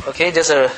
Okay, just a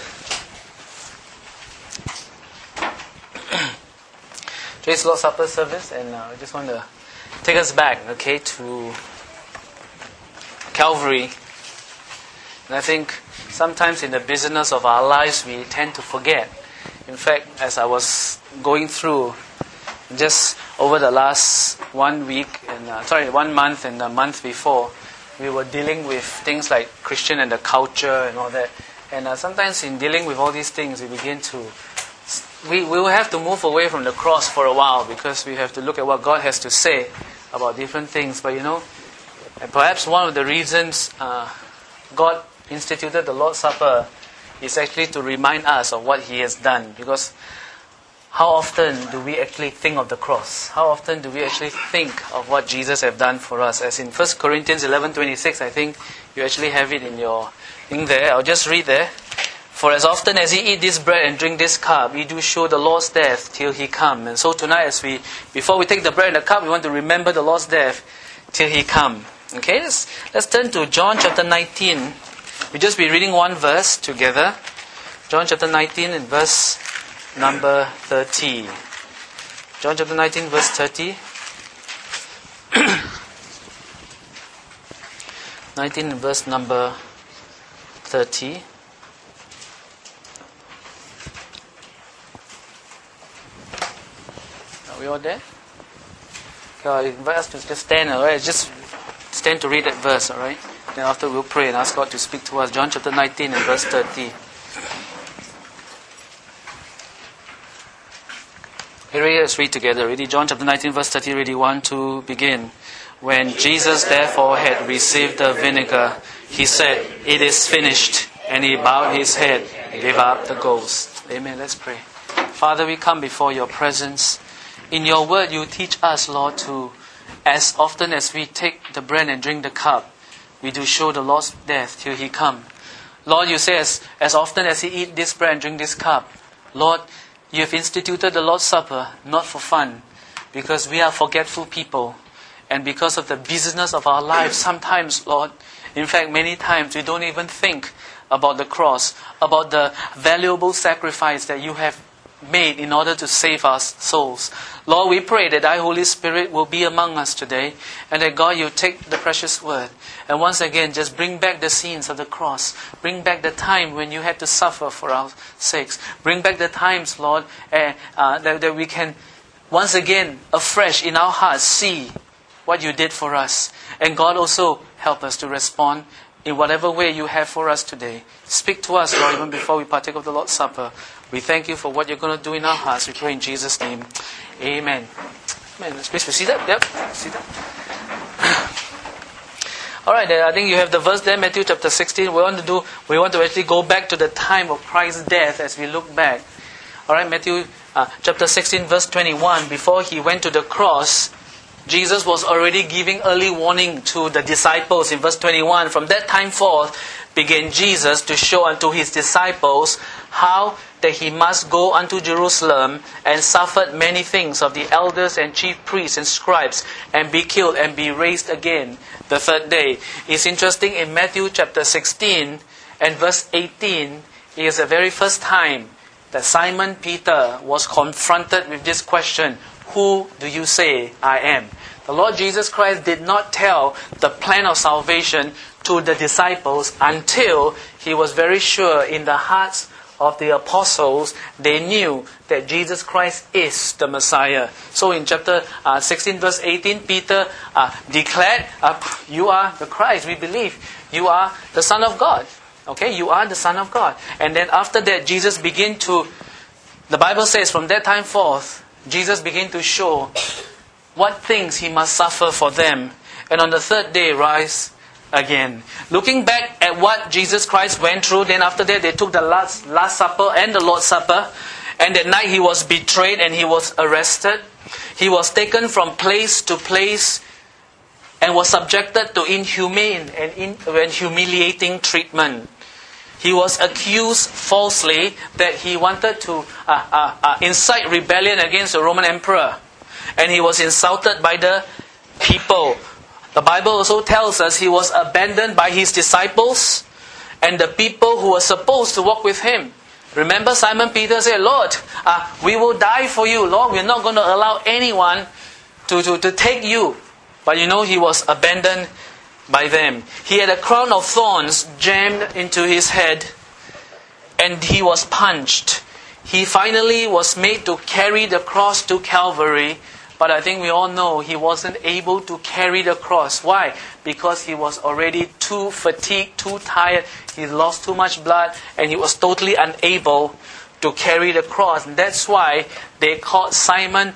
today's Lord's Supper service, and I just want to take us back, okay, to Calvary. And I think sometimes in the busyness of our lives, we tend to forget. In fact, as I was going through just over the last 1 month and the month before, we were dealing with things like Christian and the culture and all that. And sometimes in dealing with all these things, we will have to move away from the cross for a while, because we have to look at what God has to say about different things. But and perhaps one of the reasons God instituted the Lord's Supper is actually to remind us of what He has done. Because how often do we actually think of the cross? How often do we actually think of what Jesus has done for us? As in 1 Corinthians 11:26, I think you actually have it in your thing there. I'll just read there. For as often as ye eat this bread and drink this cup, ye do show the Lord's death till He come. And so tonight, before we take the bread and the cup, we want to remember the Lord's death till He come. Okay, let's turn to John chapter 19. We'll just be reading one verse together. John chapter 19 and verse number 30. John chapter 19, verse 30. 19 and verse number 30. Are we all there? Okay, I invite us to just stand, alright? Just stand to read that verse, alright? Then after we'll pray and ask God to speak to us. John chapter 19 and verse 30. Here, let's read together. Ready? John chapter 19, verse 30. Ready? 1, 2, begin. When Jesus therefore had received the vinegar, He said, "It is finished." And He bowed His head and gave up the ghost. Amen. Let's pray. Father, we come before Your presence. In Your word, You teach us, Lord, to, as often as we take the bread and drink the cup, we do show the Lord's death till He come. Lord, You say, as often as He eat this bread and drink this cup, Lord, You have instituted the Lord's Supper not for fun, because we are forgetful people, and because of the busyness of our lives. Sometimes, Lord, in fact, many times we don't even think about the cross, about the valuable sacrifice that You have made in order to save our souls. Lord, we pray that Thy Holy Spirit will be among us today, and that God, You take the precious word and once again just bring back the scenes of the cross. Bring back the time when You had to suffer for our sakes. Bring back the times, Lord, that we can once again afresh in our hearts see what You did for us. And God, also help us to respond in whatever way You have for us today. Speak to us, Lord, even before we partake of the Lord's Supper. We thank You for what You're going to do in our hearts. We pray in Jesus' name. Amen. Amen. Please be seated. Yep. Seated. All right, I think you have the verse there, Matthew chapter 16. We want to actually go back to the time of Christ's death as we look back. All right, Matthew chapter 16, verse 21. Before He went to the cross, Jesus was already giving early warning to the disciples in verse 21. From that time forth began Jesus to show unto His disciples how that He must go unto Jerusalem and suffered many things of the elders and chief priests and scribes, and be killed and be raised again the third day. It's interesting, in Matthew chapter 16 and verse 18 is the very first time that Simon Peter was confronted with this question, "Who do you say I am?" The Lord Jesus Christ did not tell the plan of salvation to the disciples until He was very sure in the hearts of the apostles, they knew that Jesus Christ is the Messiah. So in chapter 16 verse 18, Peter declared, "You are the Christ, we believe. You are the Son of God." Okay, you are the Son of God. And then after that, the Bible says, from that time forth, Jesus began to show what things He must suffer for them, and on the third day rise again. Looking back at what Jesus Christ went through, then after that they took the last supper and the Lord's Supper, and that night He was betrayed and He was arrested. He was taken from place to place and was subjected to inhumane and humiliating treatment. He was accused falsely that he wanted to incite rebellion against the Roman emperor, and he was insulted by the people. The Bible also tells us He was abandoned by His disciples, and the people who were supposed to walk with him. Remember, Simon Peter said, Lord, we will die for you. Lord, we're not going to allow anyone to take you. But he was abandoned by them. He had a crown of thorns jammed into his head, and he was punched. He finally was made to carry the cross to Calvary, but I think we all know he wasn't able to carry the cross. Why? Because he was already too fatigued, too tired. He lost too much blood, and he was totally unable to carry the cross. And that's why they called Simon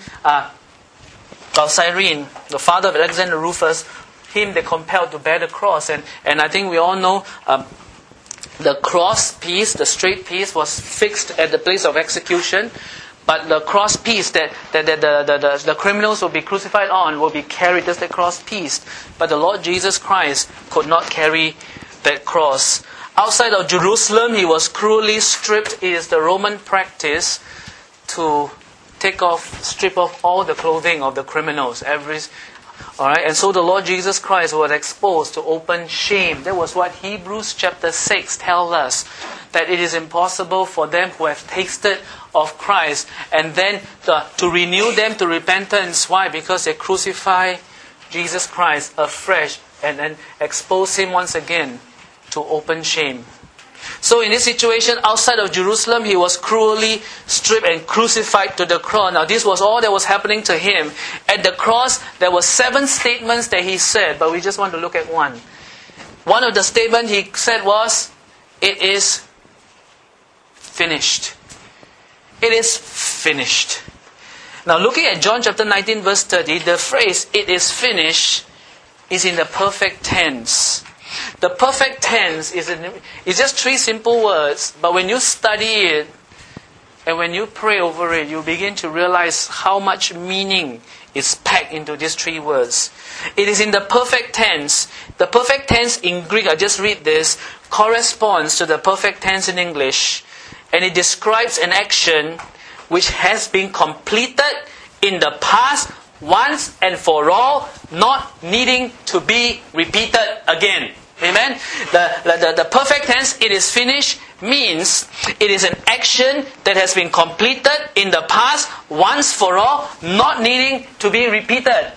of Cyrene, the father of Alexander Rufus, him they compelled to bear the cross. And I think we all know the cross piece, the straight piece, was fixed at the place of execution. But the cross piece that the criminals will be crucified on will be carried as the cross piece. But the Lord Jesus Christ could not carry that cross. Outside of Jerusalem, he was cruelly stripped. It is the Roman practice to strip off all the clothing of the criminals. Alright, and so the Lord Jesus Christ was exposed to open shame. That was what Hebrews chapter 6 tells us, that it is impossible for them who have tasted of Christ and then to renew them to repentance. Why? Because they crucify Jesus Christ afresh and then expose him once again to open shame. So in this situation, outside of Jerusalem, he was cruelly stripped and crucified to the cross. Now this was all that was happening to him. At the cross, there were 7 statements that he said, but we just want to look at one. One of the statements he said was, "It is finished." It is finished. Now looking at John chapter 19 verse 30, the phrase, "it is finished," is in the perfect tense. The perfect tense is just 3 simple words, but when you study it and when you pray over it, you begin to realize how much meaning is packed into these 3 words. It is in the perfect tense. The perfect tense in Greek, I just read this, corresponds to the perfect tense in English, and it describes an action which has been completed in the past once and for all, not needing to be repeated again. Amen? The perfect tense, "it is finished," means it is an action that has been completed in the past once for all, not needing to be repeated.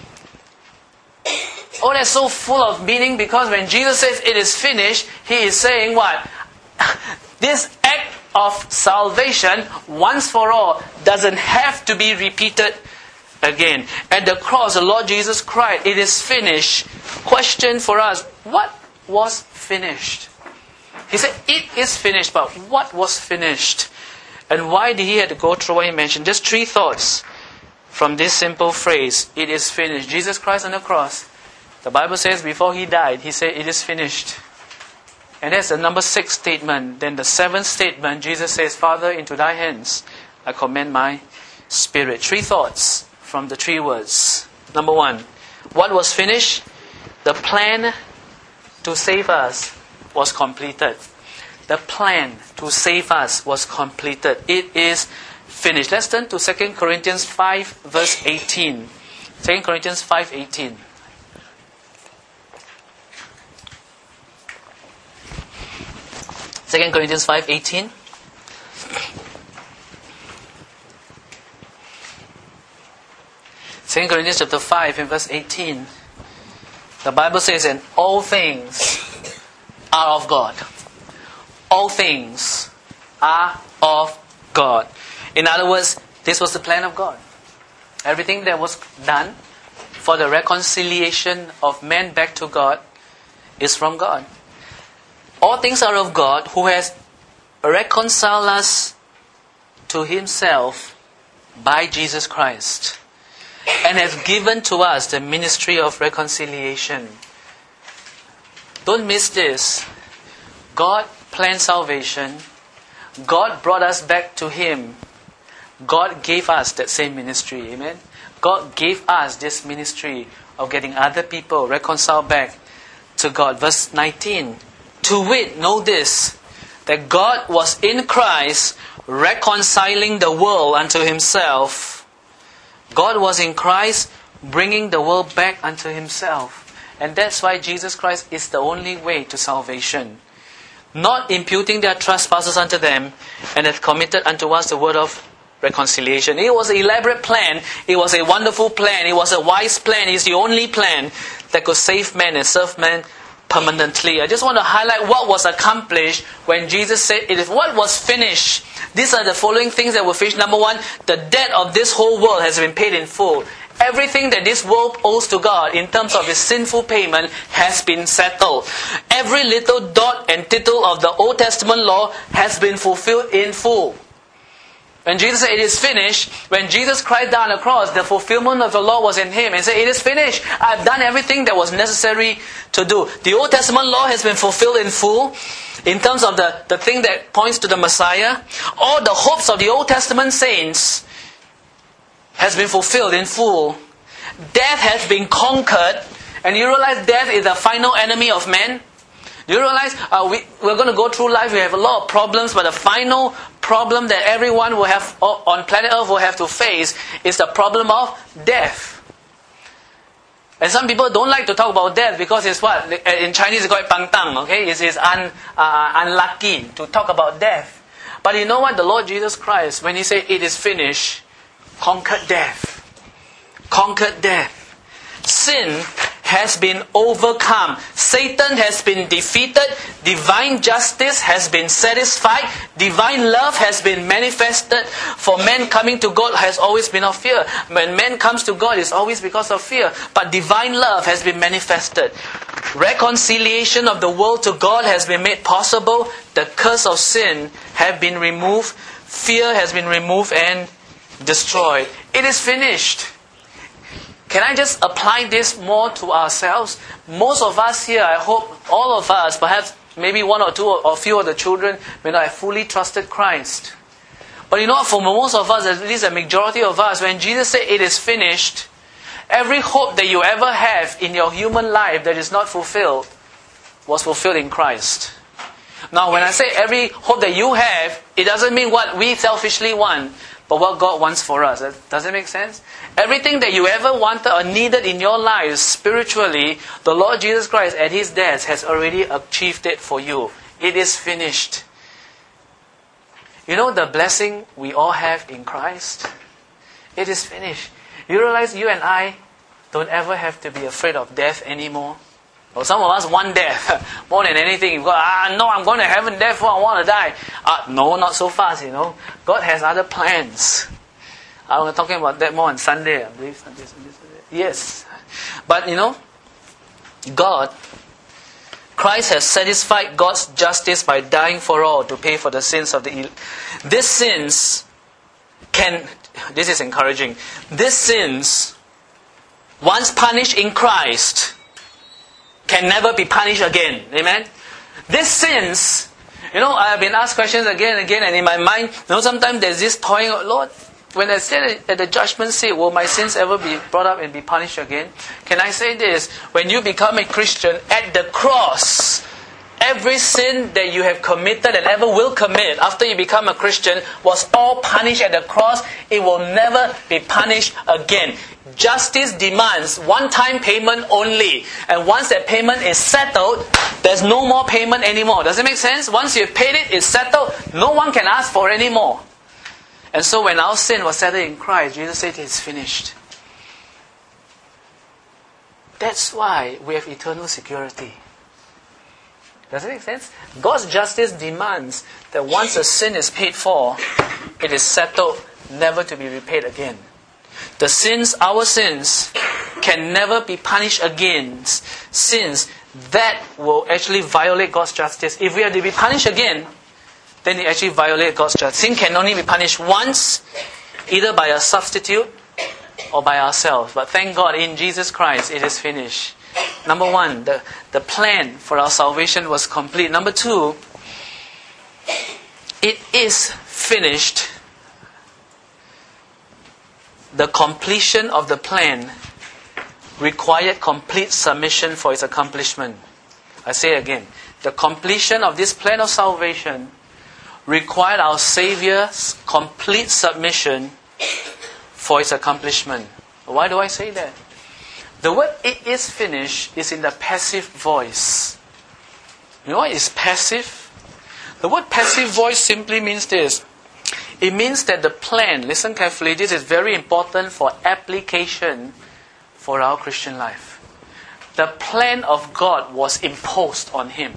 Oh, that's so full of meaning, because when Jesus says it is finished, he is saying what? This act of salvation, once for all, doesn't have to be repeated again. At the cross, the Lord Jesus cried, "It is finished." Question for us, what was finished? He said, "It is finished," but what was finished? And why did he have to go through what he mentioned? Just 3 thoughts from this simple phrase, "It is finished." Jesus Christ on the cross, the Bible says before he died, he said, "It is finished." And that's the number 6 statement. Then the 7th statement, Jesus says, "Father, into thy hands I commend my spirit." 3 thoughts from the 3 words. Number 1, what was finished? The plan to save us was completed. The plan to save us was completed. It is finished. Let's turn to 2 Corinthians 5 verse 18. 2 Corinthians 5:18. 2 Corinthians 5:18. Second Corinthians chapter 5 in verse 18. The Bible says, "And all things are of God." All things are of God. In other words, this was the plan of God. Everything that was done for the reconciliation of man back to God is from God. All things are of God, who has reconciled us to himself by Jesus Christ, and has given to us the ministry of reconciliation. Don't miss this. God planned salvation. God brought us back to him. God gave us that same ministry. Amen? God gave us this ministry of getting other people reconciled back to God. Verse 19. "To wit, know this, that God was in Christ reconciling the world unto himself." God was in Christ bringing the world back unto himself. And that's why Jesus Christ is the only way to salvation. not imputing their trespasses unto them, and hath committed unto us the word of reconciliation. It was an elaborate plan. It was a wonderful plan. It was a wise plan. It's the only plan that could save man and serve man permanently. I just want to highlight what was accomplished when Jesus said, "It is what was finished." These are the following things that were finished. Number one, the debt of this whole world has been paid in full. Everything that this world owes to God in terms of His sinful payment has been settled. Every little dot and tittle of the Old Testament law has been fulfilled in full. When Jesus said, "It is finished," when Jesus cried down on the cross, the fulfillment of the law was in Him and said, "It is finished. I've done everything that was necessary to do." The Old Testament law has been fulfilled in full in terms of the thing that points to the Messiah. All the hopes of the Old Testament saints has been fulfilled in full. Death has been conquered. And you realize death is the final enemy of man? You realize we're going to go through life, we have a lot of problems, but the final problem that everyone will have on planet Earth will have to face is the problem of death. And some people don't like to talk about death because it's what? In Chinese it's called pantang, okay? It's unlucky to talk about death. But you know what? The Lord Jesus Christ, when He said, "It is finished," conquered death. Conquered death. Sin has been overcome. Satan has been defeated. Divine justice has been satisfied. Divine love has been manifested. For man coming to God has always been of fear. When man comes to God, it's always because of fear. But divine love has been manifested. Reconciliation of the world to God has been made possible. The curse of sin has been removed. Fear has been removed and destroyed. It is finished. Can I just apply this more to ourselves? Most of us here, I hope all of us, perhaps maybe one or two or few of the children, may not have fully trusted Christ. But you know what, for most of us, at least a majority of us, when Jesus said, "It is finished," every hope that you ever have in your human life that is not fulfilled was fulfilled in Christ. Now, when I say every hope that you have, it doesn't mean what we selfishly want, but what God wants for us. Does it make sense? Everything that you ever wanted or needed in your life spiritually, the Lord Jesus Christ at His death has already achieved it for you. It is finished. You know the blessing we all have in Christ? It is finished. You realize you and I don't ever have to be afraid of death anymore? Well, some of us want death more than anything. You've got, no, I'm going to heaven, therefore I want to die. No, not so fast, you know. God has other plans. I was talking about that more on Sunday, I believe. Sunday. Yes. But, you know, Christ has satisfied God's justice by dying for all to pay for the sins of the... These sins this is encouraging. These sins, once punished in Christ, can never be punished again. Amen? These sins, you know, I have been asked questions again and again, and in my mind, you know, sometimes there's this toying, Lord, when I stand at the judgment seat, will my sins ever be brought up and be punished again? Can I say this? When you become a Christian, at the cross, every sin that you have committed and ever will commit after you become a Christian was all punished at the cross. It will never be punished again. Justice demands one-time payment only. And once that payment is settled, there's no more payment anymore. Does it make sense? Once you've paid it, it's settled. No one can ask for any more. And so when our sin was settled in Christ, Jesus said it's finished. That's why we have eternal security. Does it make sense? God's justice demands that once a sin is paid for, it is settled, never to be repaid again. The sins, our sins, can never be punished against sins that will actually violate God's justice. If we are to be punished again, then it actually violates God's justice. Sin can only be punished once, either by a substitute or by ourselves. But thank God, in Jesus Christ, it is finished. Number one, the plan for our salvation was complete. Number two, it is finished. The completion of the plan required complete submission for its accomplishment. I say again, the completion of this plan of salvation required our Saviour's complete submission for its accomplishment. Why do I say that? The word "it is finished" is in the passive voice. You know what is passive? The word passive voice simply means this. It means that the plan, listen carefully, this is very important for application for our Christian life. The plan of God was imposed on him.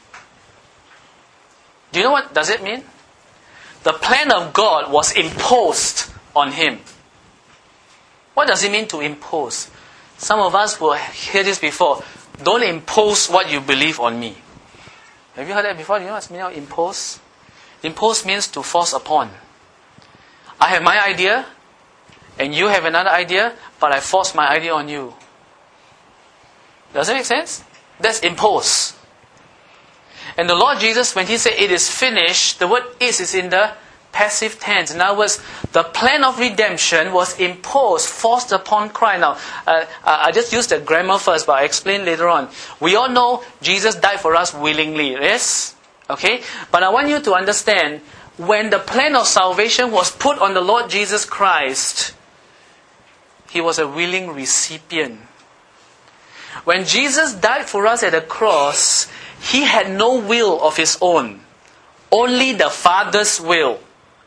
Do you know what does it mean? The plan of God was imposed on him. What does it mean to impose? Some of us will hear this before. Don't impose what you believe on me. Have you heard that before? Do you know what means of impose? Impose means to force upon. I have my idea, and you have another idea, but I force my idea on you. Does it make sense? That's impose. And the Lord Jesus, when He said it is finished, the word is in the passive tense. In other words, the plan of redemption was imposed, forced upon Christ. Now, I just used the grammar first, but I explain later on. We all know Jesus died for us willingly, yes? Okay? But I want you to understand, when the plan of salvation was put on the Lord Jesus Christ, He was a willing recipient. When Jesus died for us at the cross, He had no will of His own. Only the Father's will.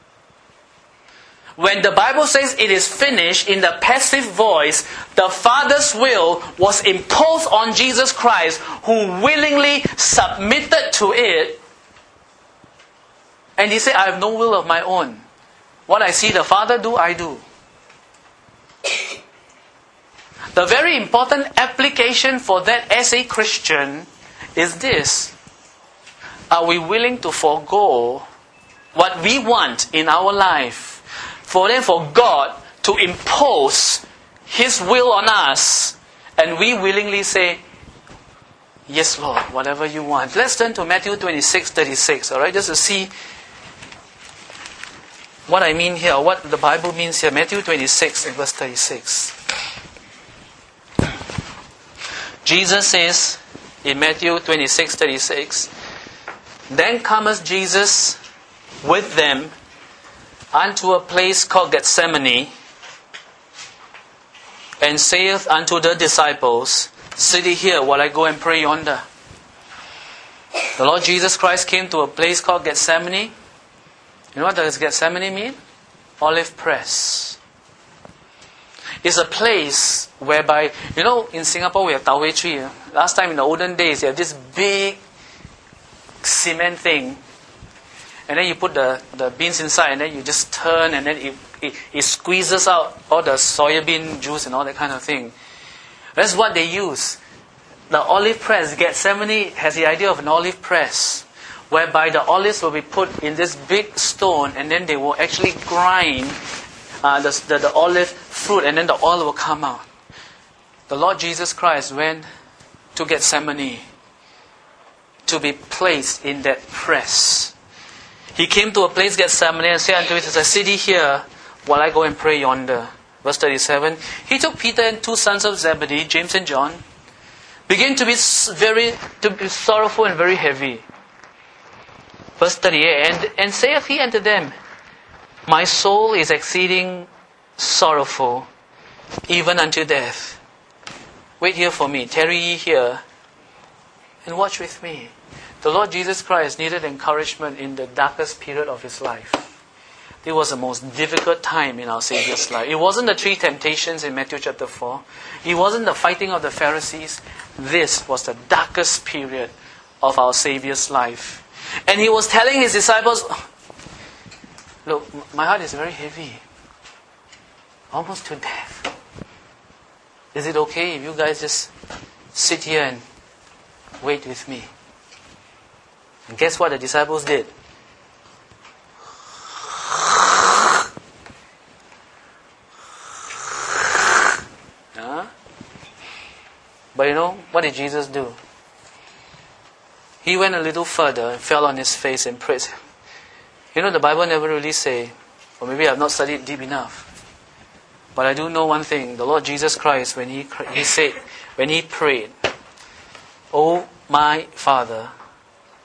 When the Bible says it is finished in the passive voice, the Father's will was imposed on Jesus Christ, who willingly submitted to it. And He said, I have no will of my own. What I see the Father do, I do. The very important application for that as a Christian is this. Are we willing to forego what we want in our life for God to impose His will on us, and we willingly say, yes, Lord, whatever you want. Let's turn to Matthew 26:36, alright, just to see what I mean here, what the Bible means here. Matthew 26 and verse 36. Jesus says in Matthew 26:36, Then cometh Jesus with them unto a place called Gethsemane, and saith unto the disciples, Sit ye here while I go and pray yonder. The Lord Jesus Christ came to a place called Gethsemane. You know what does Gethsemane mean? Olive press. It's a place whereby, you know, in Singapore we have Tau Wei tree. Last time in the olden days, you have this big cement thing, and then you put the beans inside, and then you just turn, and then it squeezes out all the soya bean juice and all that kind of thing. That's what they use. The olive press, Gethsemane has the idea of an olive press, whereby the olives will be put in this big stone, and then they will actually grind the olive fruit, and then the oil will come out. The Lord Jesus Christ went to Gethsemane to be placed in that press. He came to a place, Gethsemane, and said unto it, Sit ye here while I go and pray yonder. Verse 37. He took Peter and two sons of Zebedee, James and John, began to be sorrowful and very heavy. Verse 38. And saith he unto them, My soul is exceeding sorrowful, even unto death. Wait here for me, tarry ye here, and watch with me. The Lord Jesus Christ needed encouragement in the darkest period of His life. It was the most difficult time in our Savior's life. It wasn't the 3 temptations in Matthew chapter 4. It wasn't the fighting of the Pharisees. This was the darkest period of our Savior's life. And He was telling His disciples, Look, my heart is very heavy. Almost to death. Is it okay if you guys just sit here and wait with me? And guess what the disciples did? But you know, what did Jesus do? He went a little further and fell on His face and prayed. You know, the Bible never really say, or maybe I've not studied deep enough. But I do know one thing. The Lord Jesus Christ, when He prayed, Oh my Father,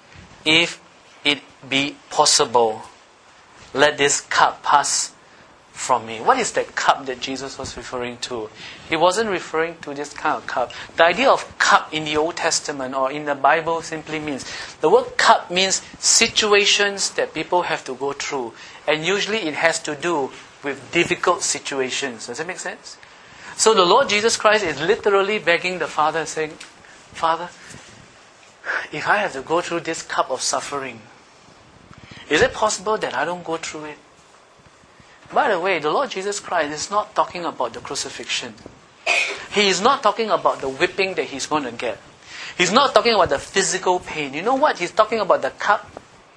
if it be possible, let this cup pass from me. What is that cup that Jesus was referring to? He wasn't referring to this kind of cup. The idea of cup in the Old Testament or in the Bible simply means, the word cup means situations that people have to go through. And usually it has to do with difficult situations. Does that make sense? So the Lord Jesus Christ is literally begging the Father, saying, Father, if I have to go through this cup of suffering, is it possible that I don't go through it? By the way, the Lord Jesus Christ is not talking about the crucifixion. He is not talking about the whipping that He's going to get. He's not talking about the physical pain. You know what? He's talking about the cup.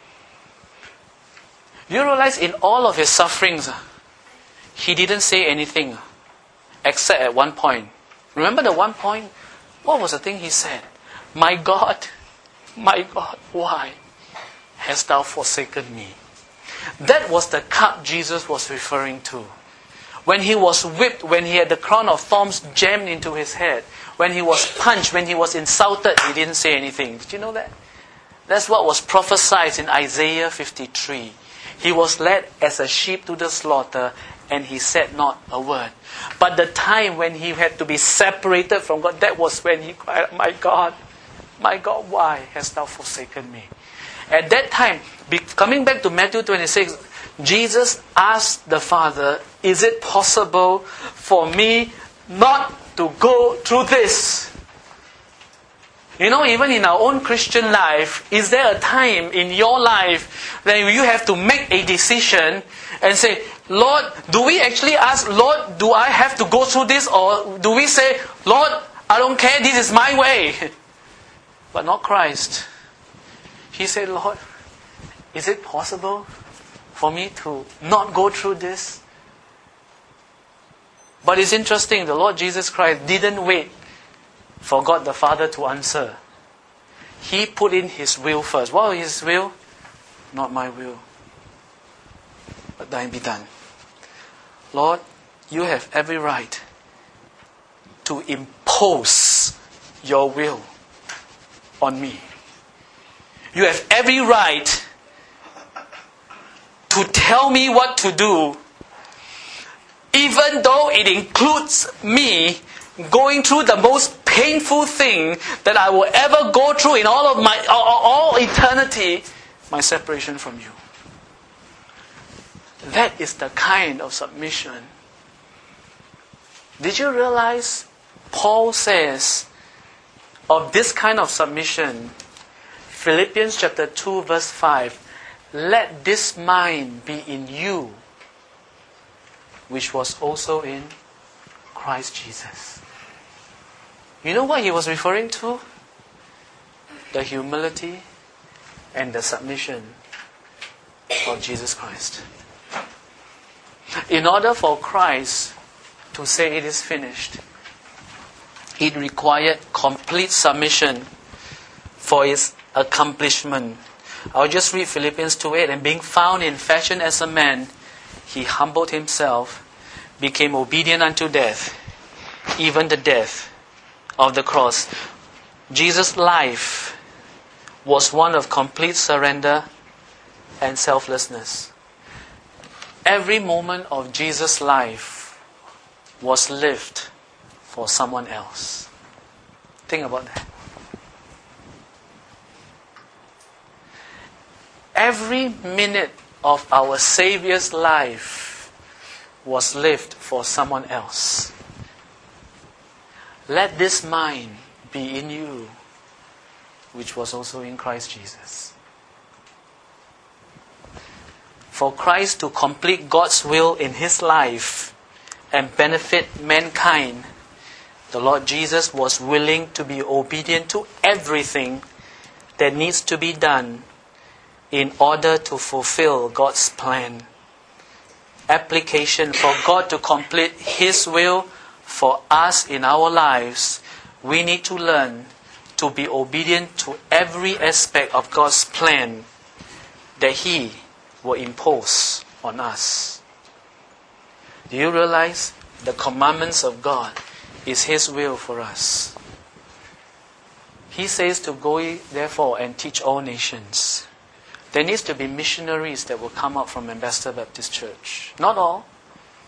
You realize in all of His sufferings, He didn't say anything except at one point. Remember the one point? What was the thing He said? My God, why hast Thou forsaken me? That was the cup Jesus was referring to. When He was whipped, when He had the crown of thorns jammed into His head, when He was punched, when He was insulted, He didn't say anything. Did you know that? That's what was prophesied in Isaiah 53. He was led as a sheep to the slaughter, and He said not a word. But the time when He had to be separated from God, that was when He cried, my God, why hast Thou forsaken me? At that time, coming back to Matthew 26, Jesus asked the Father, is it possible for me not to go through this? You know, even in our own Christian life, is there a time in your life that you have to make a decision and say, Lord, do we actually ask, Lord, do I have to go through this? Or do we say, Lord, I don't care, this is my way. But not Christ. He said, Lord, is it possible for me to not go through this? But it's interesting, the Lord Jesus Christ didn't wait for God the Father to answer. He put in His will first. What was His will? Not my will, but thine be done. Lord, you have every right to impose your will on me. You have every right to tell me what to do, even though it includes me going through the most painful thing that I will ever go through in all eternity, my separation from you. That is the kind of submission. Did you realize Paul says of this kind of submission, Philippians chapter 2 verse 5, let this mind be in you, which was also in Christ Jesus. You know what he was referring to? The humility and the submission of Jesus Christ. In order for Christ to say it is finished, it required complete submission for its accomplishment. I'll just read Philippians 2:8. And being found in fashion as a man, he humbled himself, became obedient unto death, even the death of the cross. Jesus' life was one of complete surrender and selflessness. Every moment of Jesus' life was lived for someone else. Think about that. Every minute of our Savior's life was lived for someone else. Let this mind be in you, which was also in Christ Jesus. For Christ to complete God's will in His life and benefit mankind, the Lord Jesus was willing to be obedient to everything that needs to be done in order to fulfill God's plan. Application: for God to complete His will for us in our lives, we need to learn to be obedient to every aspect of God's plan that He will impose on us. Do you realize the commandments of God is His will for us? He says to go ye therefore and teach all nations. There needs to be missionaries that will come out from Ambassador Baptist Church. Not all.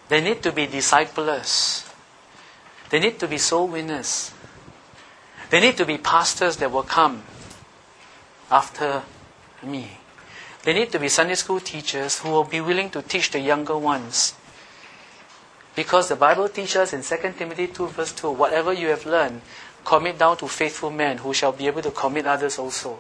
They need to be disciplers. They need to be soul winners. They need to be pastors that will come after me. They need to be Sunday school teachers who will be willing to teach the younger ones. Because the Bible teaches us in 2 Timothy 2 verse 2, whatever you have learned, commit down to faithful men who shall be able to commit others also.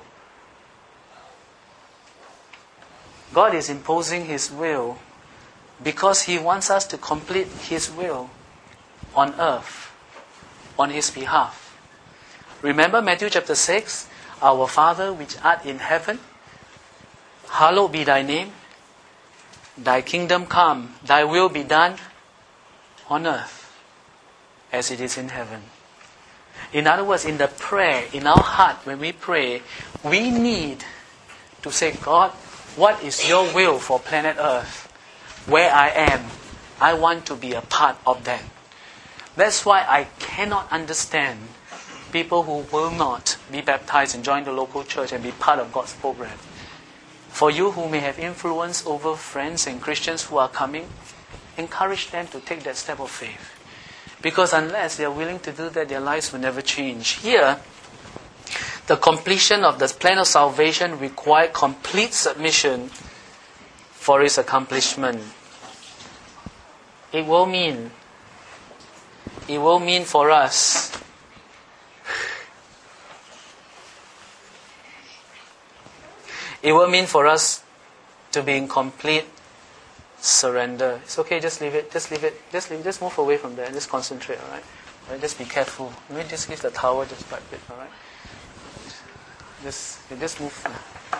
God is imposing His will because He wants us to complete His will on earth, on His behalf. Remember Matthew chapter 6, Our Father which art in heaven, hallowed be thy name, thy kingdom come, thy will be done on earth as it is in heaven. In other words, in the prayer, in our heart, when we pray, we need to say, God, what is your will for planet Earth? Where I am, I want to be a part of that. That's why I cannot understand people who will not be baptized and join the local church and be part of God's program. For you who may have influence over friends and Christians who are coming, encourage them to take that step of faith. Because unless they are willing to do that, their lives will never change. Here, the completion of the plan of salvation required complete submission for its accomplishment. It will mean for us to be in complete surrender. It's okay, just leave it. Just move away from there. Just concentrate, alright? Just be careful. Maybe just leave the towel just by a bit, alright? Just move.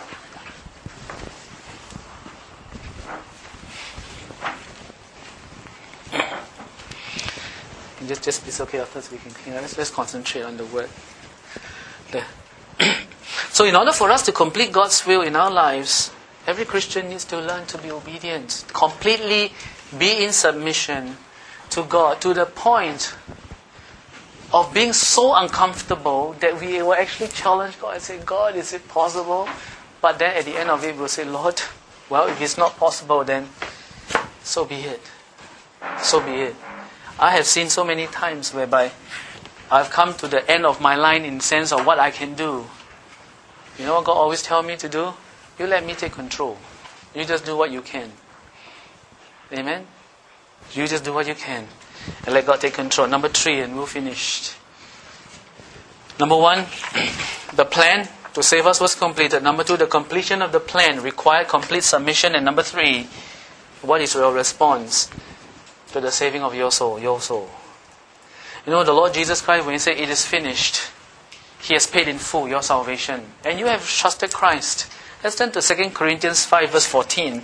Just it's okay, afterwards we can clean up. Let's concentrate on the word. There. So in order for us to complete God's will in our lives, every Christian needs to learn to be obedient, completely be in submission to God, to the point of being so uncomfortable that we will actually challenge God and say, God, is it possible? But then at the end of it, we'll say, Lord, well, if it's not possible, then so be it. So be it. I have seen so many times whereby I've come to the end of my line in the sense of what I can do. You know what God always tells me to do? You let me take control. You just do what you can. Amen? You just do what you can. And let God take control. Number 3, and we're finished. Number 1, the plan to save us was completed. Number 2, the completion of the plan required complete submission. And number 3, what is your response to the saving of your soul? Your soul. You know, the Lord Jesus Christ, when He said, it is finished, He has paid in full your salvation. And you have trusted Christ. Let's turn to 2 Corinthians 5 verse 14.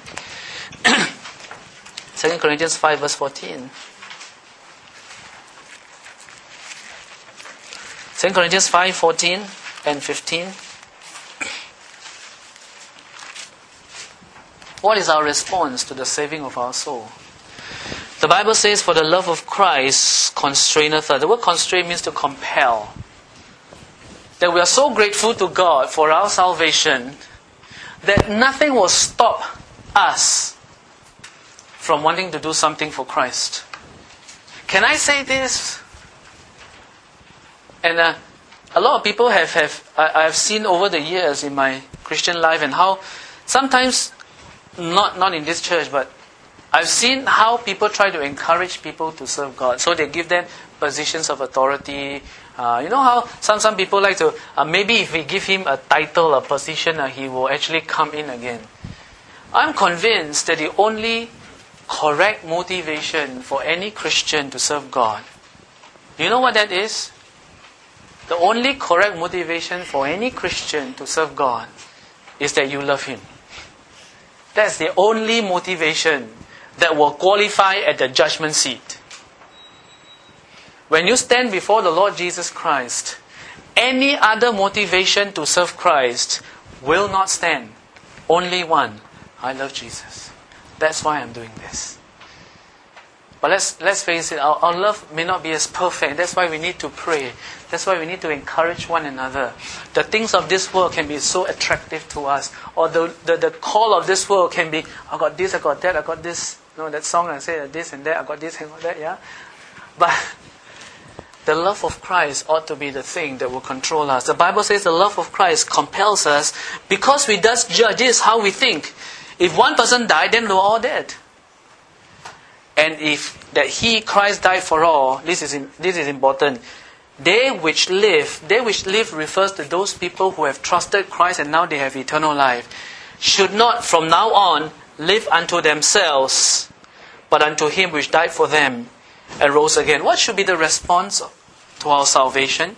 2 Corinthians 5 verse 14. 2 Corinthians 5, 14 and 15. What is our response to the saving of our soul? The Bible says, for the love of Christ constraineth us. The word constrain means to compel. That we are so grateful to God for our salvation that nothing will stop us from wanting to do something for Christ. Can I say this? And a lot of people I've seen over the years in my Christian life, and how sometimes, not in this church, but I've seen how people try to encourage people to serve God. So they give them positions of authority. You know how some people like to, maybe if we give him a title, a position, he will actually come in again. I'm convinced that the only correct motivation for any Christian to serve God, do you know what that is? The only correct motivation for any Christian to serve God is that you love Him. That's the only motivation that will qualify at the judgment seat. When you stand before the Lord Jesus Christ, any other motivation to serve Christ will not stand. Only one. I love Jesus. That's why I'm doing this. But let's face it, our love may not be as perfect. That's why we need to pray. That's why we need to encourage one another. The things of this world can be so attractive to us. Or the call of this world can be, I got this, I got that, I got this. You know, that song I say this and that, I got this and got that, yeah? But the love of Christ ought to be the thing that will control us. The Bible says the love of Christ compels us because we does judge. This is how we think. If one person died, then we're all dead. And if that He, Christ, died for all, this is important. They which live refers to those people who have trusted Christ and now they have eternal life, should not from now on live unto themselves, but unto Him which died for them and rose again. What should be the response to our salvation?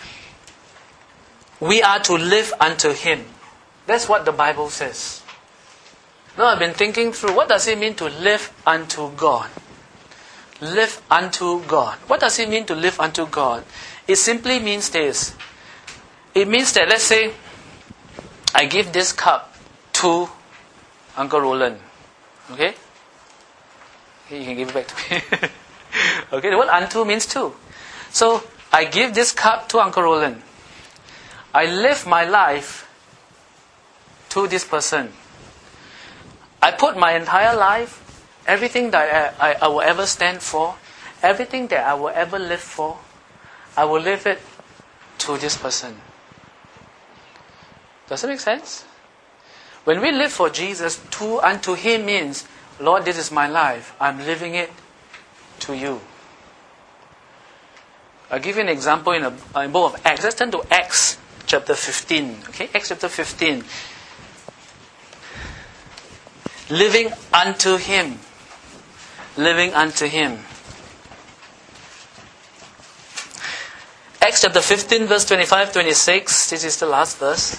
We are to live unto Him. That's what the Bible says. Now I've been thinking through, what does it mean to live unto God? Live unto God. What does it mean to live unto God? It simply means this. It means that, let's say, I give this cup to Uncle Roland. Okay? You can give it back to me. Okay, the word unto means to. So, I give this cup to Uncle Roland. I live my life to this person. I put my entire life, everything that I will ever stand for, everything that I will ever live for, I will live it to this person. Does it make sense? When we live for Jesus, unto Him means, Lord, this is my life. I'm living it to you. I'll give you an example in book of Acts. Let's turn to Acts chapter 15. Okay, Acts chapter 15. Living unto Him. Living unto Him. Acts chapter 15 verse 25-26. This is the last verse.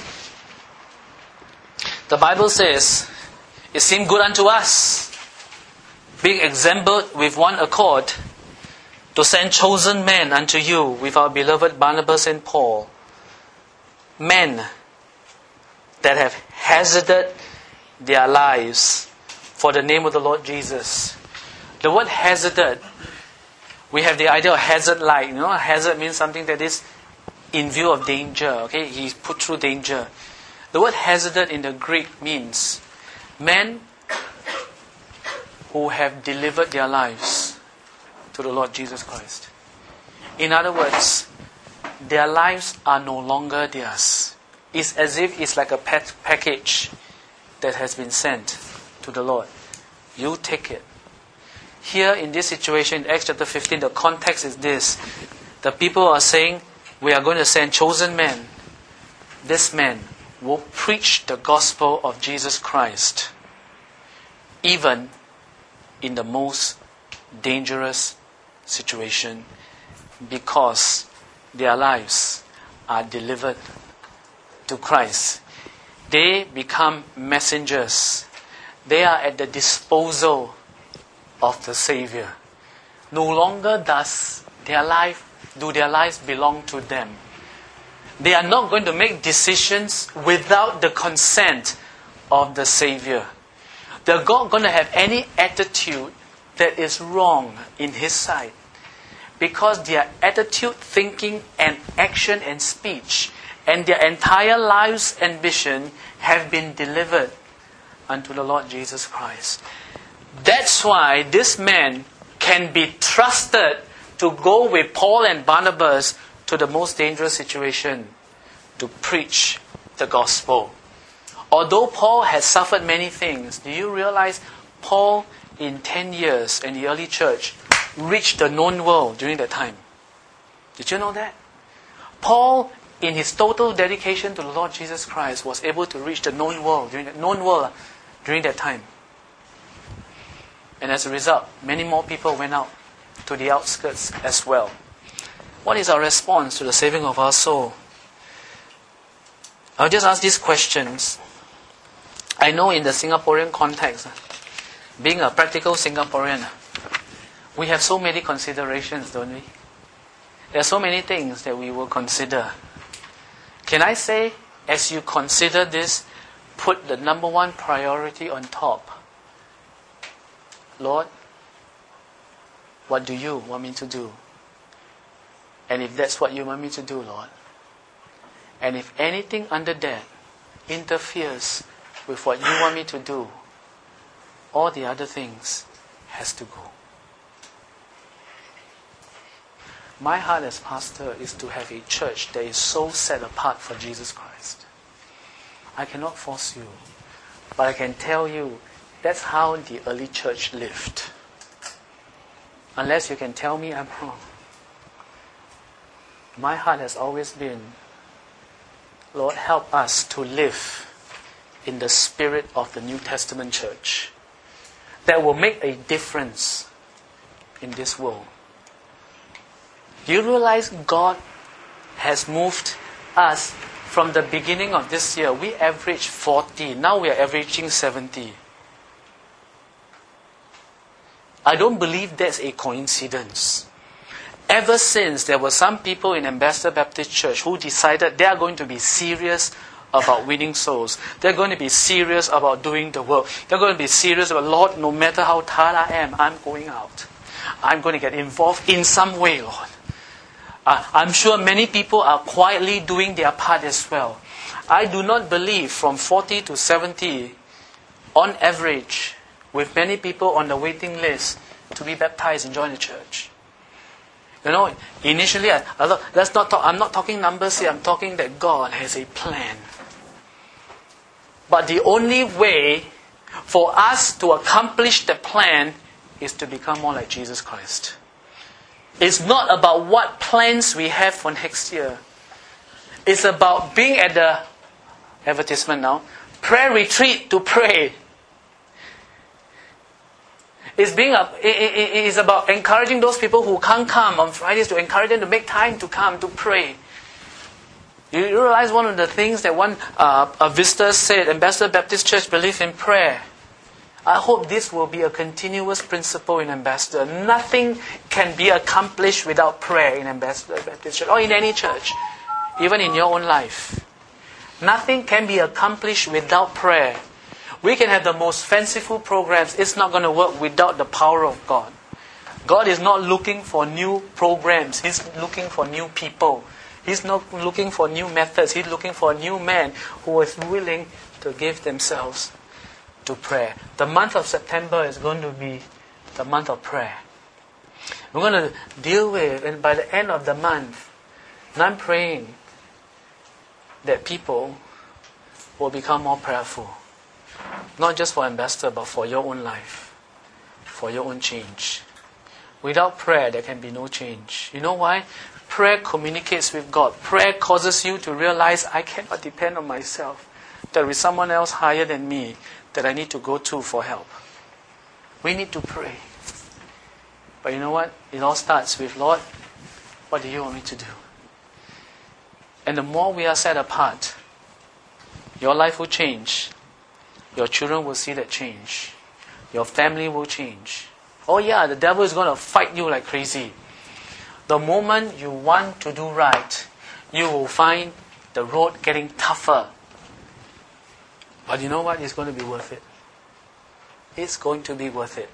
The Bible says, it seemed good unto us, being assembled with one accord, to send chosen men unto you with our beloved Barnabas and Paul, men that have hazarded their lives for the name of the Lord Jesus. The word hazarded, we have the idea of hazard light. You know, hazard means something that is in view of danger. Okay, he's put through danger. The word hazarded in the Greek means men who have delivered their lives to the Lord Jesus Christ. In other words, their lives are no longer theirs. It's as if it's like a package that has been sent to the Lord. You take it. Here in this situation, in Acts chapter 15, the context is this. The people are saying, we are going to send chosen men. This man will preach the gospel of Jesus Christ, even in the most dangerous situation, because their lives are delivered to Christ. They become messengers. They are at the disposal of the Savior. No longer do their lives belong to them. They are not going to make decisions without the consent of the Savior. They're not going to have any attitude that is wrong in His sight, because their attitude, thinking and action and speech and their entire lives and vision have been delivered unto the Lord Jesus Christ. That's why this man can be trusted to go with Paul and Barnabas to the most dangerous situation, to preach the gospel. Although Paul has suffered many things, do you realize Paul in 10 years in the early church reached the known world during that time? Did you know that? Paul, in his total dedication to the Lord Jesus Christ, was able to reach the known world during that time. And as a result, many more people went out to the outskirts as well. What is our response to the saving of our soul? I'll just ask these questions. I know in the Singaporean context, being a practical Singaporean, we have so many considerations, don't we? There are so many things that we will consider. Can I say, as you consider this, put the number one priority on top? Lord, what do you want me to do? And if that's what you want me to do, Lord, and if anything under that interferes with what you want me to do, all the other things has to go. My heart as pastor is to have a church that is so set apart for Jesus Christ. I cannot force you, but I can tell you that's how the early church lived. Unless you can tell me I'm wrong. My heart has always been, Lord, help us to live in the spirit of the New Testament church that will make a difference in this world. Do you realize God has moved us from the beginning of this year? We averaged 40. Now we are averaging 70. I don't believe that's a coincidence. Ever since there were some people in Ambassador Baptist Church who decided they are going to be serious about winning souls. They're going to be serious about doing the work. They're going to be serious about, Lord, no matter how tired I am, I'm going out. I'm going to get involved in some way, Lord. I'm sure many people are quietly doing their part as well. I do not believe from 40 to 70, on average, with many people on the waiting list to be baptized and join the church. You know, initially, let's not talk. I'm not talking numbers here. I'm talking that God has a plan. But the only way for us to accomplish the plan is to become more like Jesus Christ. It's not about what plans we have for next year. It's about being at the advertisement now, prayer retreat to pray. It's about encouraging those people who can't come on Fridays, to encourage them to make time to come to pray. You realize one of the things that a visitor said, Ambassador Baptist Church believes in prayer. I hope this will be a continuous principle in Ambassador. Nothing can be accomplished without prayer in Ambassador Baptist Church or in any church, even in your own life. Nothing can be accomplished without prayer. We can have the most fanciful programs. It's not going to work without the power of God. God is not looking for new programs. He's looking for new people. He's not looking for new methods. He's looking for a new man who is willing to give themselves to prayer. The month of September is going to be the month of prayer. We're going to deal with, and by the end of the month, and I'm praying that people will become more prayerful. Not just for Ambassador, but for your own life, for your own change. Without prayer, there can be no change. You know why? Prayer communicates with God. Prayer causes you to realize, I cannot depend on myself. There is someone else higher than me that I need to go to for help. We need to pray. But you know what? It all starts with, Lord, what do you want me to do? And the more we are set apart, your life will change. Your children will see that change. Your family will change. Oh yeah, the devil is going to fight you like crazy. The moment you want to do right, you will find the road getting tougher. But you know what? It's going to be worth it. It's going to be worth it.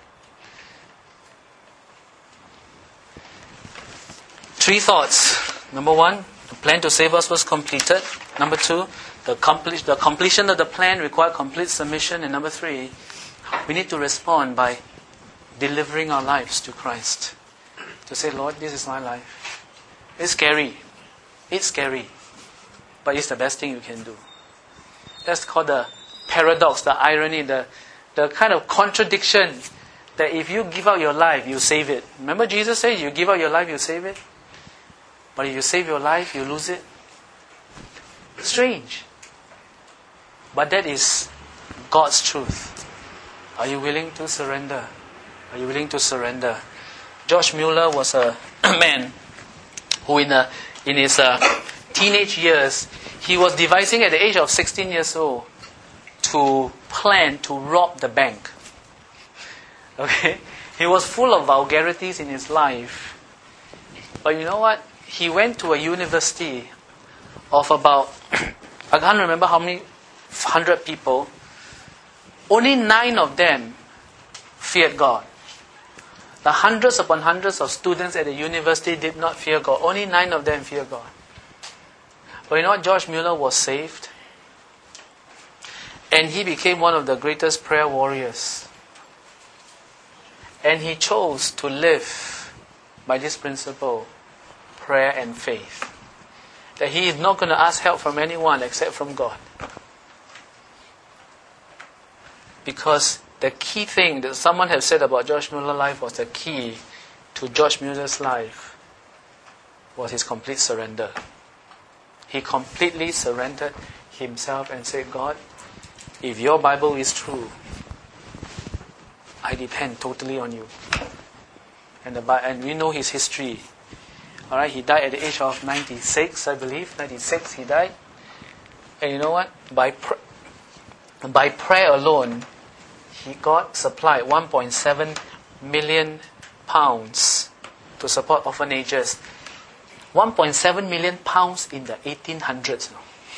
3 thoughts. Number 1, the plan to save us was completed. Number 2, the completion of the plan required complete submission. And number 3, we need to respond by delivering our lives to Christ. To say, Lord, this is my life. It's scary. It's scary. But it's the best thing you can do. That's called the paradox, the irony, the kind of contradiction that if you give out your life, you save it. Remember Jesus said, you give out your life, you save it. But if you save your life, you lose it. Strange. But that is God's truth. Are you willing to surrender? Are you willing to surrender? George Mueller was a man who in his teenage years, he was devising at the age of 16 years old to plan to rob the bank. Okay? He was full of vulgarities in his life. But you know what? He went to a university of about, I can't remember how many, 100 people. Only 9 of them feared God. The hundreds upon hundreds of students at the university did not fear God. Only 9 of them fear God. But you know what? George Mueller was saved. And he became one of the greatest prayer warriors. And he chose to live by this principle, prayer and faith. That he is not going to ask help from anyone except from God. Because the key thing that someone has said about George Mueller's life was the key to George Mueller's life was his complete surrender. He completely surrendered himself and said, God, if your Bible is true, I depend totally on you. And we know his history. Alright, he died at the age of 96, I believe. 96 he died. And you know what? By prayer alone, he got supplied 1.7 million pounds to support orphanages. 1.7 million pounds in the 1800s.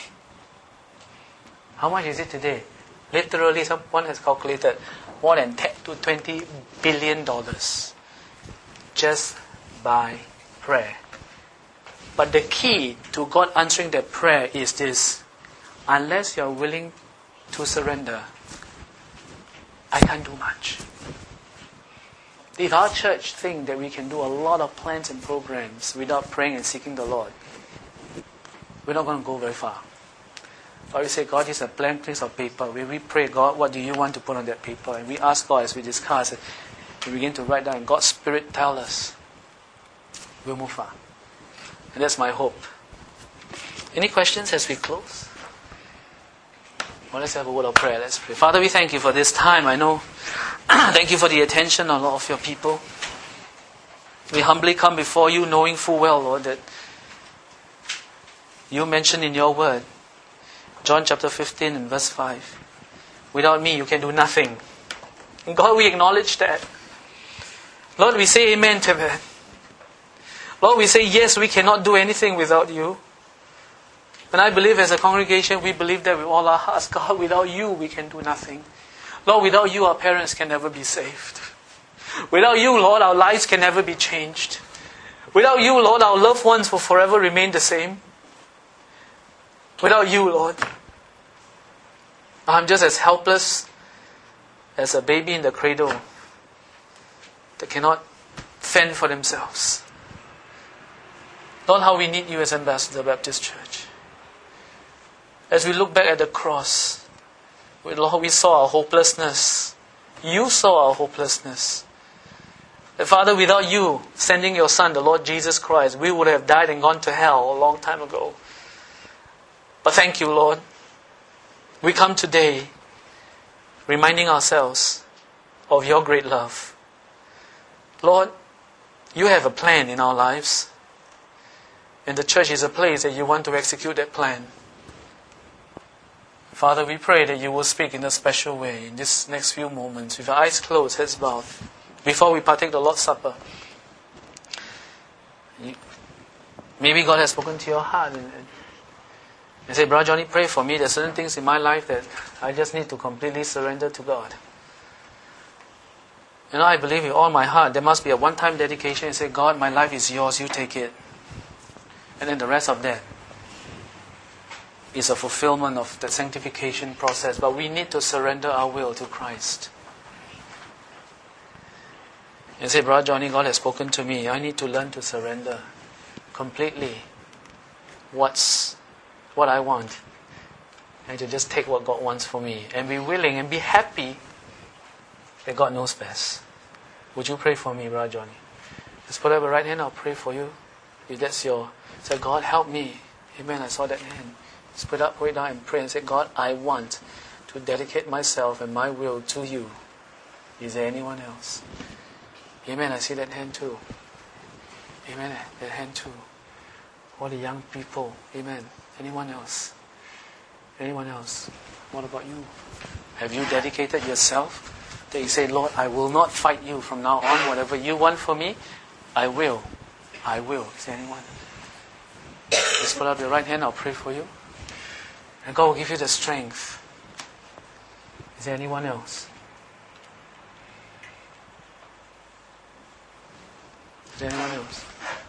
How much is it today? Literally, someone has calculated more than 10 to 20 billion dollars just by prayer. But the key to God answering that prayer is this: unless you are willing to surrender, I can't do much. If our church think that we can do a lot of plans and programs without praying and seeking the Lord, we're not going to go very far. Or we say, God, this is a blank piece of paper. We pray, God, what do you want to put on that paper? And we ask God as we discuss it. We begin to write down, and God's Spirit tells us, we'll move far. And that's my hope. Any questions as we close? Well, let's have a word of prayer. Let's pray. Father, we thank you for this time. I know. Thank you for the attention of all of your people. We humbly come before you knowing full well, Lord, that you mentioned in your word, John chapter 15 and verse 5, without me you can do nothing. And God, we acknowledge that. Lord, we say amen to that. Lord, we say yes, we cannot do anything without you. And I believe as a congregation, we believe that with all our hearts. God, without you, we can do nothing. Lord, without you, our parents can never be saved. Without you, Lord, our lives can never be changed. Without you, Lord, our loved ones will forever remain the same. Without you, Lord, I'm just as helpless as a baby in the cradle that cannot fend for themselves. Lord, how we need you as Ambassador Baptist Church. As we look back at the cross, Lord, we saw our hopelessness. You saw our hopelessness. That, Father, without you sending your Son, the Lord Jesus Christ, we would have died and gone to hell a long time ago. But thank you, Lord. We come today reminding ourselves of your great love. Lord, you have a plan in our lives. And the church is a place that you want to execute that plan. Father, we pray that you will speak in a special way in this next few moments, with our eyes closed, heads bowed, before we partake the Lord's Supper. Maybe God has spoken to your heart and say, Brother Johnny, pray for me. There are certain things in my life that I just need to completely surrender to God. You know, I believe with all my heart there must be a one-time dedication and say, God, my life is yours, you take it. And then the rest of that is a fulfillment of the sanctification process. But we need to surrender our will to Christ. And say, Brother Johnny, God has spoken to me. I need to learn to surrender completely what I want. And to just take what God wants for me. And be willing and be happy that God knows best. Would you pray for me, Brother Johnny? Just put up your right hand, I'll pray for you. If that's your... Say, God, help me. Amen, I saw that hand. Just put up, put it down and pray and say, God, I want to dedicate myself and my will to you. Is there anyone else? Amen, I see that hand too. Amen, that hand too. All the young people. Amen. Anyone else? Anyone else? What about you? Have you dedicated yourself? That you say, Lord, I will not fight you from now on. Whatever you want for me, I will. I will. Is there anyone? Just put up your right hand, I'll pray for you. And God will give you the strength. Is there anyone else? Is there anyone else?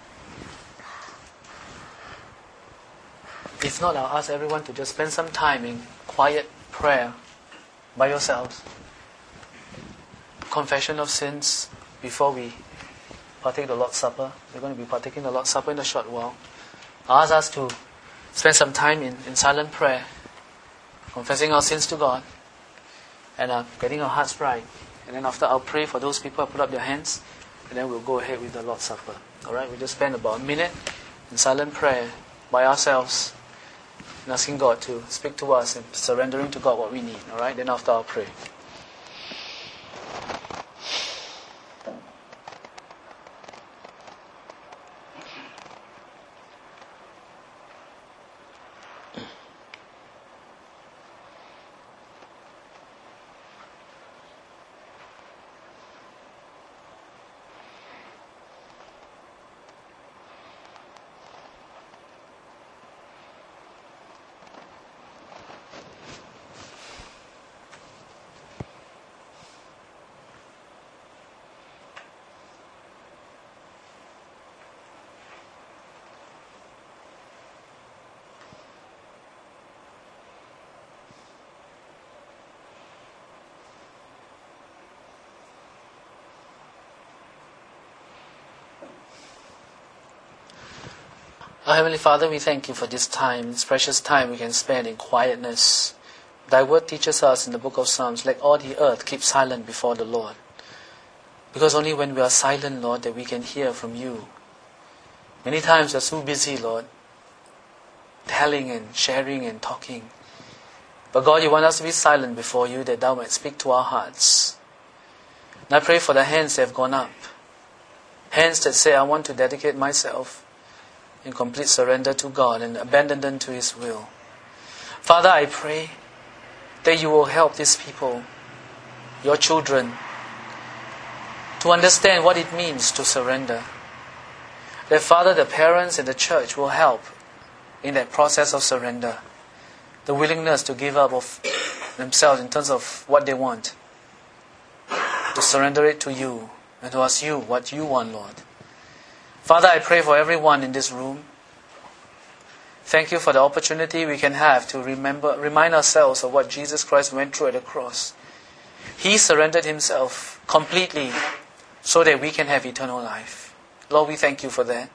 If not, I'll ask everyone to just spend some time in quiet prayer by yourselves. Confession of sins before we partake the Lord's Supper. We're going to be partaking the Lord's Supper in a short while. I'll ask us to spend some time in silent prayer, confessing our sins to God, and getting our hearts right. And then after, I'll pray for those people who put up their hands, and then we'll go ahead with the Lord's Supper. Alright, we'll just spend about a minute in silent prayer by ourselves, and asking God to speak to us and surrendering to God what we need. Alright, then after I'll pray. Our Heavenly Father, we thank you for this time, this precious time we can spend in quietness. Thy word teaches us in the book of Psalms, let all the earth keep silent before the Lord. Because only when we are silent, Lord, that we can hear from you. Many times we are so busy, Lord, telling and sharing and talking. But God, you want us to be silent before you, that thou might speak to our hearts. And I pray for the hands that have gone up. Hands that say, I want to dedicate myself in complete surrender to God and abandon to His will. Father, I pray that you will help these people, your children, to understand what it means to surrender. That Father, the parents and the church will help in that process of surrender. The willingness to give up of themselves in terms of what they want. To surrender it to you and to ask you what you want, Lord. Father, I pray for everyone in this room. Thank you for the opportunity we can have to remind ourselves of what Jesus Christ went through at the cross. He surrendered Himself completely so that we can have eternal life. Lord, we thank you for that.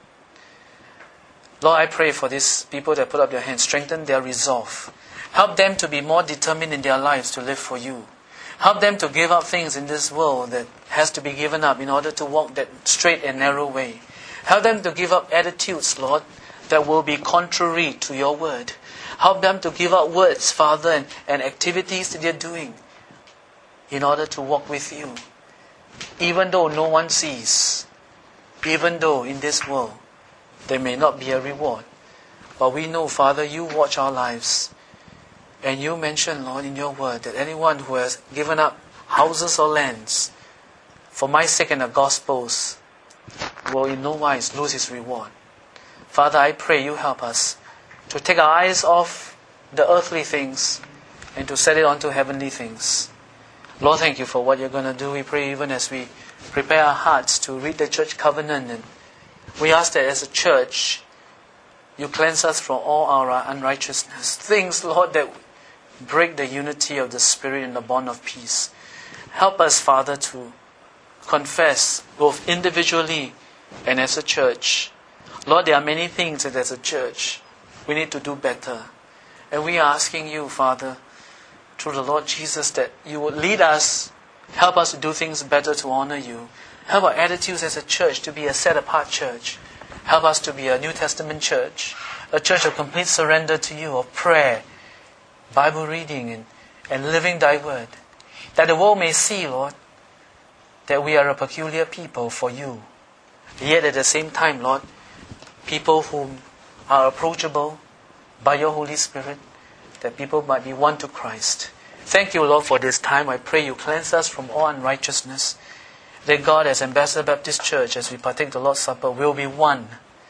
Lord, I pray for these people that put up their hands. Strengthen their resolve. Help them to be more determined in their lives to live for you. Help them to give up things in this world that has to be given up in order to walk that straight and narrow way. Help them to give up attitudes, Lord, that will be contrary to your word. Help them to give up words, Father, and activities that they're doing in order to walk with you. Even though no one sees, even though in this world there may not be a reward. But we know, Father, you watch our lives. And you mention, Lord, in your word that anyone who has given up houses or lands for my sake and the gospel's will in no wise lose his reward. Father, I pray you help us to take our eyes off the earthly things and to set it onto heavenly things. Lord, thank you for what you're going to do. We pray even as we prepare our hearts to read the church covenant, and we ask that as a church you cleanse us from all our unrighteousness. Things, Lord, that break the unity of the Spirit and the bond of peace. Help us, Father, to confess both individually and as a church. Lord, there are many things that as a church we need to do better. And we are asking you, Father, through the Lord Jesus, that you would lead us, help us to do things better to honor you. Help our attitudes as a church to be a set-apart church. Help us to be a New Testament church, a church of complete surrender to you, of prayer, Bible reading, and living thy word. That the world may see, Lord, that we are a peculiar people for you. Yet at the same time, Lord, people who are approachable by your Holy Spirit, that people might be won to Christ. Thank you, Lord, for this time. I pray you cleanse us from all unrighteousness. That God, as Ambassador Baptist Church, as we partake the Lord's Supper, will be one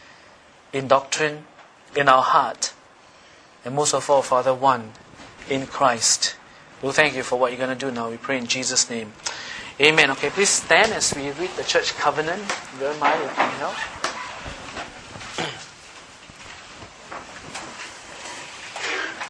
in doctrine, in our heart, and most of all, Father, one in Christ. We'll thank you for what you're going to do now. We pray in Jesus' name. Amen. Okay, please stand as we read the church covenant. Jeremiah, you can help.